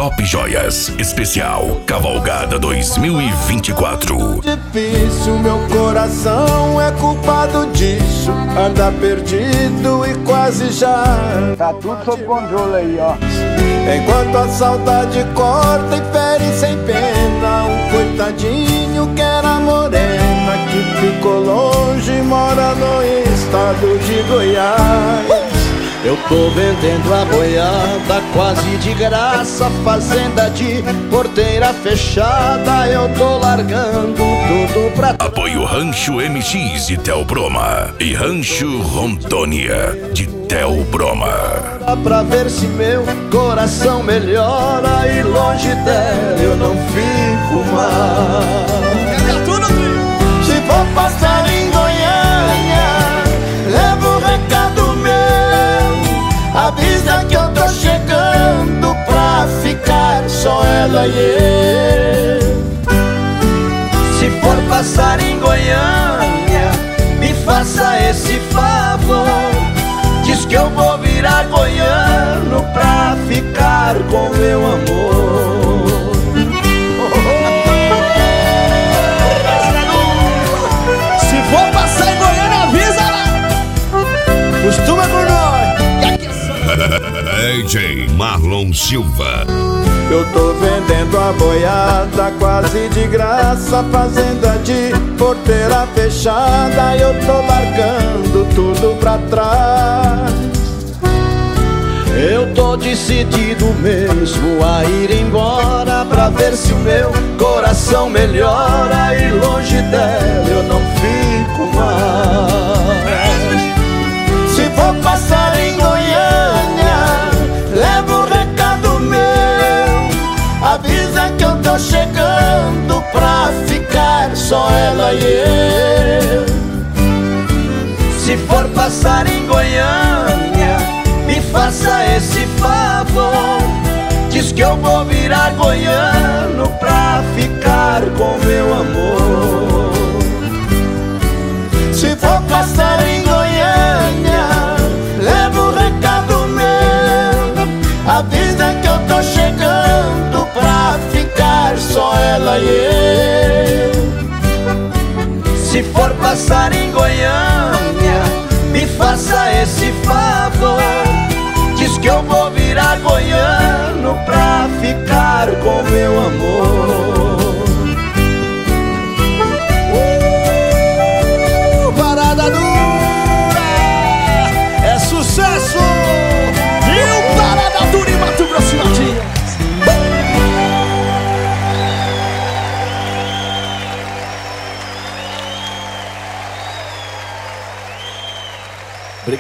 Top Joias, especial Cavalgada 2024. Difícil, meu coração é culpado disso. Anda perdido e quase já tá tudo sob controle aí, ó. Enquanto a saudade corta e fere sem pena um coitadinho que era morena, que ficou longe e mora no estado de Goiás. Eu tô vendendo a boiada quase de graça, fazenda de porteira fechada, eu tô largando tudo pra... Apoio Rancho MX de Tel Broma e Rancho Rondônia de Tel Broma. Pra ver se meu coração melhora e longe dela eu não fico mais. Se for passar em Goiânia, leva um recado meu, avisa que eu tô chegando pra ficar só ela e eu. Se for passar em Goiânia, me faça esse favor, diz que eu vou virar goiano pra ficar com meu amor. Se for passar em Goiânia, avisa lá. Costuma por nós. AJ Marlon Silva. Eu tô vendendo a boiada quase de graça, fazenda de porteira fechada, eu tô largando tudo pra trás. Eu tô decidido mesmo a ir embora pra ver se o meu coração melhora e longe dela eu não fico mais. Se for passar em Goiânia, leva um recado meu, avisa que eu tô chegando pra ficar só ela e eu. Se for passar em Goiânia, me faça esse favor, diz que eu vou virar goiano pra ficar com meu amor. Se for passar em Goiânia, leva um recado meu, avisa que eu tô chegando pra ficar só ela e eu. Se for passar em Goiânia, me faça esse favor, diz que eu vou virar goiano pra ficar com meu amor.